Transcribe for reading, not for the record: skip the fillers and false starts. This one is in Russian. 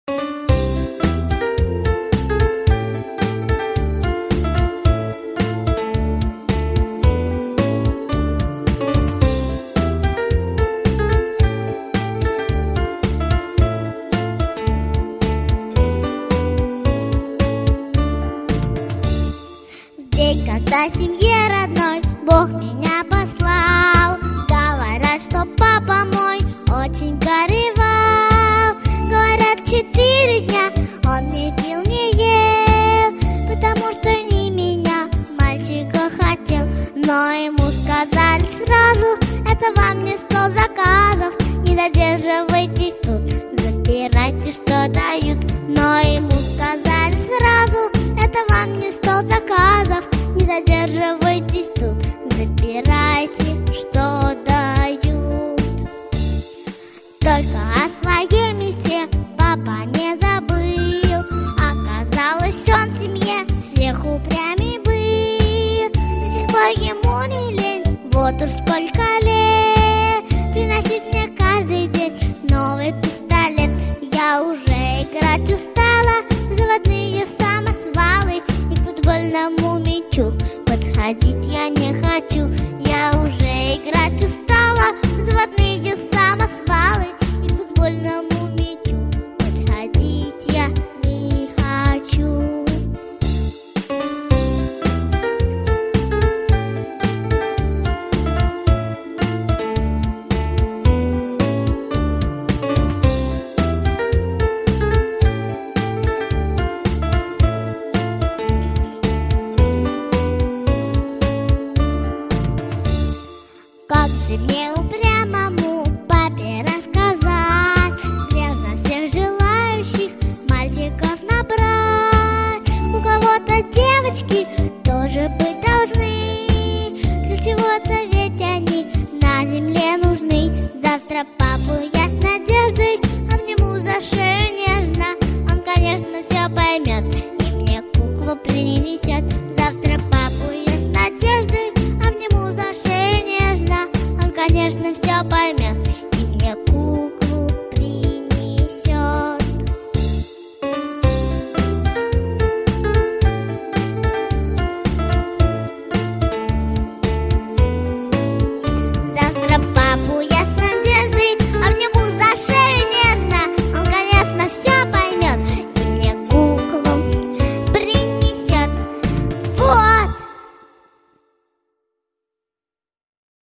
Когда семье родной Бог меня послал, говорят, что папа мой очень горевал. Говорят, 4 дня он не пил, не ел, потому что не меня, мальчика, хотел. Но ему сказали сразу: это вам не 100 заказов, не задерживайтесь тут, забирайте, что дают. Но ему сказали сразу: это вам не 100 заказов, не задерживайтесь тут, забирайте, что дают. Только о своем месте папа не забыл. Оказалось, он в семье всех упрямей был. До сих пор ему не лень, вот уж сколько лет, приносить мне каждый день новый пистолет. Я уже играть устала в заводные самосвалы, и к футбольному мячу подходить я не хочу. Я уже играть устала в заводные самосвалы,